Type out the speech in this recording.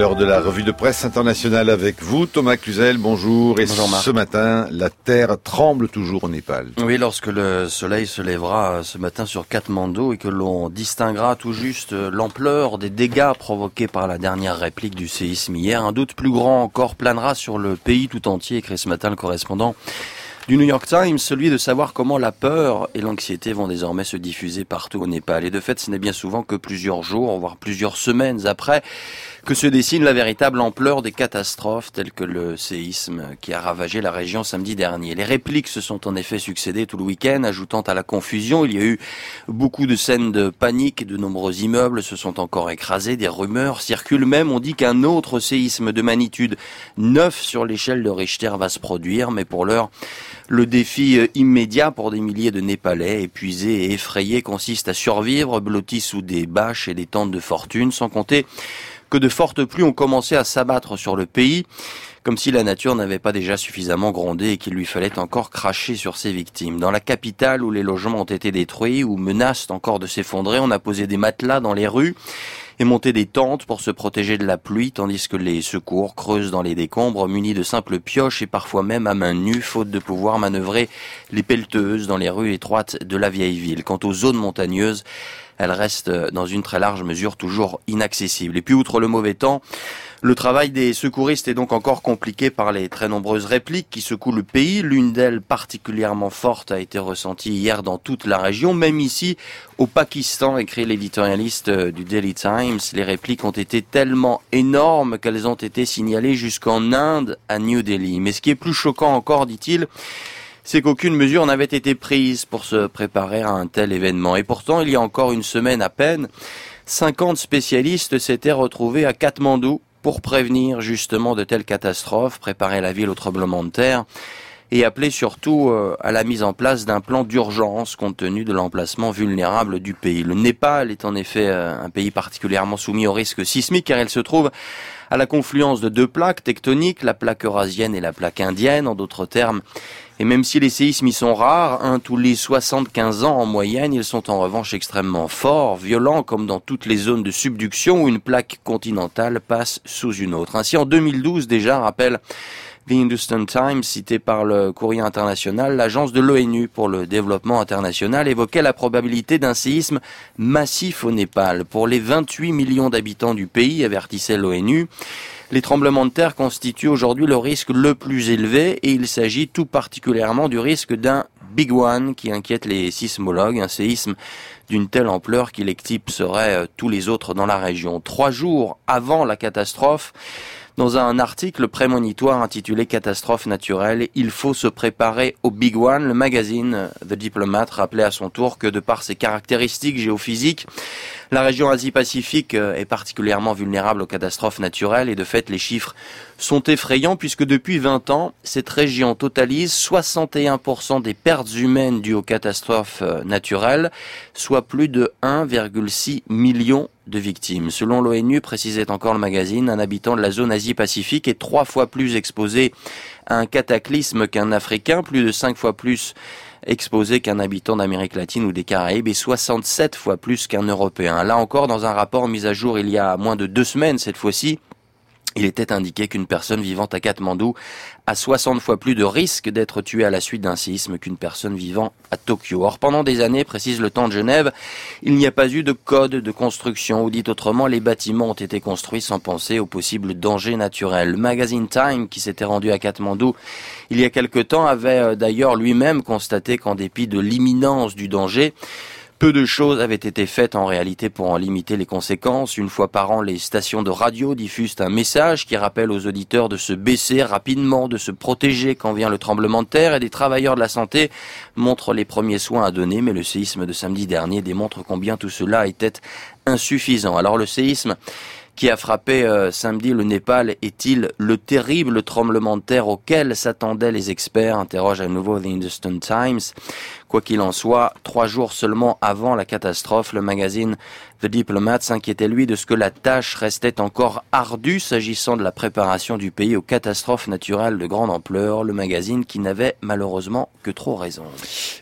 l'heure de la revue de presse internationale avec vous, Thomas Cluzel, bonjour. Et bonjour Marc. Ce matin, la terre tremble toujours au Népal. Oui, lorsque le soleil se lèvera ce matin sur Katmandou et que l'on distinguera tout juste l'ampleur des dégâts provoqués par la dernière réplique du séisme hier, un doute plus grand encore planera sur le pays tout entier, écrit ce matin le correspondant du New York Times, celui de savoir comment la peur et l'anxiété vont désormais se diffuser partout au Népal. Et de fait, ce n'est bien souvent que plusieurs jours, voire plusieurs semaines après, que se dessine la véritable ampleur des catastrophes telles que le séisme qui a ravagé la région samedi dernier. Les répliques se sont en effet succédées tout le week-end, ajoutant à la confusion. Il y a eu beaucoup de scènes de panique, de nombreux immeubles se sont encore écrasés, des rumeurs circulent même. On dit qu'un autre séisme de magnitude 9 sur l'échelle de Richter va se produire, mais pour l'heure, le défi immédiat pour des milliers de Népalais épuisés et effrayés consiste à survivre, blottis sous des bâches et des tentes de fortune, sans compter que de fortes pluies ont commencé à s'abattre sur le pays, comme si la nature n'avait pas déjà suffisamment grondé et qu'il lui fallait encore cracher sur ses victimes. Dans la capitale, où les logements ont été détruits, ou menacent encore de s'effondrer, on a posé des matelas dans les rues et monté des tentes pour se protéger de la pluie, tandis que les secours creusent dans les décombres, munis de simples pioches et parfois même à main nue, faute de pouvoir manœuvrer les pelleteuses dans les rues étroites de la vieille ville. Quant aux zones montagneuses, elles restent dans une très large mesure toujours inaccessibles. Et puis, outre le mauvais temps, le travail des secouristes est donc encore compliqué par les très nombreuses répliques qui secouent le pays. L'une d'elles, particulièrement forte, a été ressentie hier dans toute la région, même ici au Pakistan, écrit l'éditorialiste du Daily Times. Les répliques ont été tellement énormes qu'elles ont été signalées jusqu'en Inde, à New Delhi. Mais ce qui est plus choquant encore, dit-il, c'est qu'aucune mesure n'avait été prise pour se préparer à un tel événement. Et pourtant, il y a encore une semaine à peine, 50 spécialistes s'étaient retrouvés à Katmandou pour prévenir justement de telles catastrophes, préparer la ville au tremblement de terre et appeler surtout à la mise en place d'un plan d'urgence compte tenu de l'emplacement vulnérable du pays. Le Népal est en effet un pays particulièrement soumis au risque sismique car il se trouve à la confluence de deux plaques tectoniques, la plaque eurasienne et la plaque indienne, en d'autres termes. Et même si les séismes y sont rares, tous les 75 ans en moyenne, ils sont en revanche extrêmement forts, violents comme dans toutes les zones de subduction où une plaque continentale passe sous une autre. Ainsi, en 2012 déjà, rappelle The Hindustan Times, cité par le Courrier international, l'agence de l'ONU pour le développement international évoquait la probabilité d'un séisme massif au Népal. Pour les 28 millions d'habitants du pays, avertissait l'ONU, les tremblements de terre constituent aujourd'hui le risque le plus élevé et il s'agit tout particulièrement du risque d'un Big One qui inquiète les sismologues, un séisme d'une telle ampleur qu'il éclipserait tous les autres dans la région. 3 jours avant la catastrophe, dans un article prémonitoire intitulé « Catastrophe naturelle, il faut se préparer au Big One », le magazine The Diplomat rappelait à son tour que de par ses caractéristiques géophysiques, la région Asie-Pacifique est particulièrement vulnérable aux catastrophes naturelles et de fait les chiffres sont effrayants puisque depuis 20 ans, cette région totalise 61% des pertes humaines dues aux catastrophes naturelles, soit plus de 1,6 million de victimes. Selon l'ONU, précisait encore le magazine, un habitant de la zone Asie-Pacifique est 3 fois plus exposé à un cataclysme qu'un Africain, plus de 5 fois plus exposé qu'un habitant d'Amérique latine ou des Caraïbes et 67 fois plus qu'un Européen. Là encore, dans un rapport mis à jour il y a moins de 2 semaines cette fois-ci, il était indiqué qu'une personne vivant à Katmandou a 60 fois plus de risque d'être tuée à la suite d'un séisme qu'une personne vivant à Tokyo. Or, pendant des années, précise le Temps de Genève, il n'y a pas eu de code de construction, ou dit autrement, les bâtiments ont été construits sans penser aux possibles dangers naturels. Le magazine Time, qui s'était rendu à Katmandou il y a quelque temps, avait d'ailleurs lui-même constaté qu'en dépit de l'imminence du danger, peu de choses avaient été faites en réalité pour en limiter les conséquences. Une fois par an, les stations de radio diffusent un message qui rappelle aux auditeurs de se baisser rapidement, de se protéger quand vient le tremblement de terre et des travailleurs de la santé montrent les premiers soins à donner. Mais le séisme de samedi dernier démontre combien tout cela était insuffisant. Alors le séisme qui a frappé samedi le Népal est-il le terrible tremblement de terre auquel s'attendaient les experts, interroge à nouveau The Hindustan Times. Quoi qu'il en soit, 3 jours seulement avant la catastrophe, le magazine The Diplomat s'inquiétait lui de ce que la tâche restait encore ardue s'agissant de la préparation du pays aux catastrophes naturelles de grande ampleur, le magazine qui n'avait malheureusement que trop raison.